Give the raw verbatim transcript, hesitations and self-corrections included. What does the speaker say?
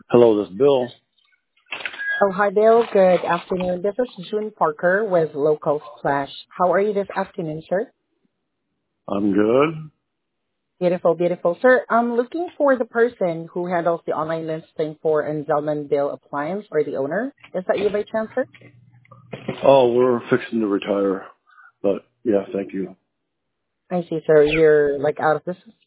Hello, this is Bill. Oh, hi, Bill. Good afternoon. This is June Parker with Local Splash. How are you this afternoon, sir? I'm good. Beautiful, beautiful. Sir, I'm looking for the person who handles the online listing for Enzelman Bill Appliance or the owner. Is that you by chance, sir? Oh, we're fixing to retire, but yeah, thank you. I see, sir. You're like out of business.